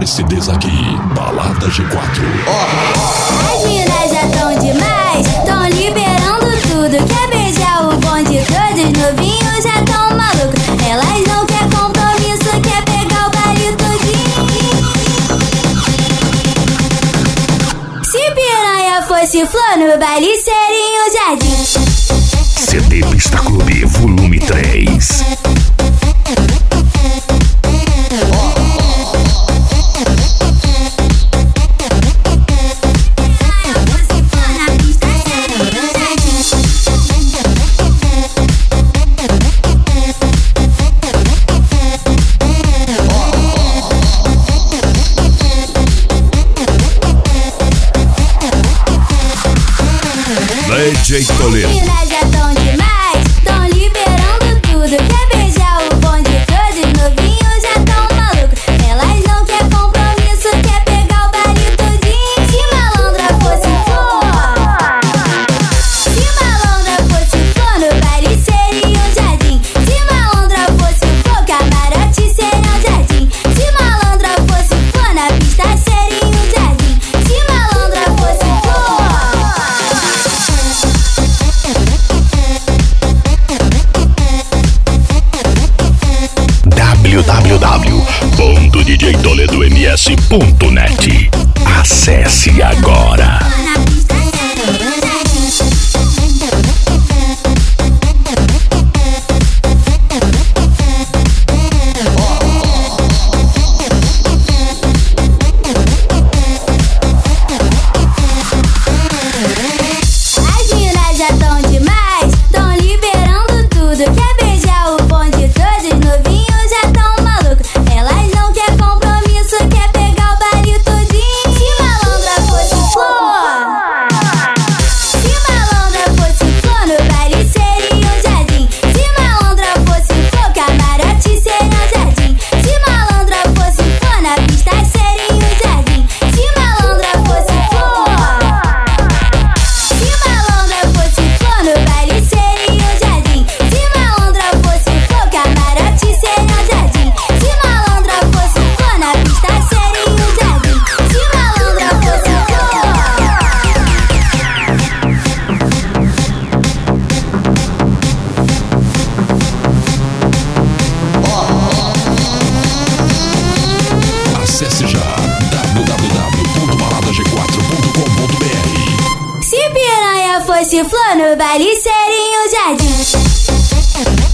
melhores CDs aqui. Balada G4. As minas já tão demais, tão liberando tudo. Quer beijar o bonde todo, os novinhos já tão malucos. Elas não quer compromisso, quer pegar o baile todinho. Se piranha fosse flor, no baile seria um jardim. CD Pista Clube, volume 3. DJ Toledo. As minas já tão demais, tão liberando tudo. Quer beijar o bonde todo, os novinhos já tão malucos. Elas não quer compromisso, quer pegar o baile todinho. Se malandra fosse flor, se malandra fosse flor, no baile seria um jardim. Se malandra fosse flor, camarote seria um jardim. Se malandra fosse flor, na pista seria um jardim. Se malandra fosse flor. www.djtoledoms.net. Acesse agora. As minas já tão demais, tão liberando tudo. Quer beijar o bonde todo, os novinhos já tão malucos. Elas não quer compromisso, quer pegar o baile todinho. Se malandra fosse flor, se malandra fosse flor, no baile seria um jardim. Se malandra fosse flor, camarote seria um jardim. Se malandra fosse flor, na pista seria um jardim. Se malandra fosse flor, se malandra fosse flor, no baile seria um jardim. Se malandra fosse flor, camarote seria um jardim. Se malandra fosse flor, na pista seria um jardim. Se malandra fosse flor. Acesse já www.baladag4.com.br. Se piranha fosse flor, no baile seria um jardim.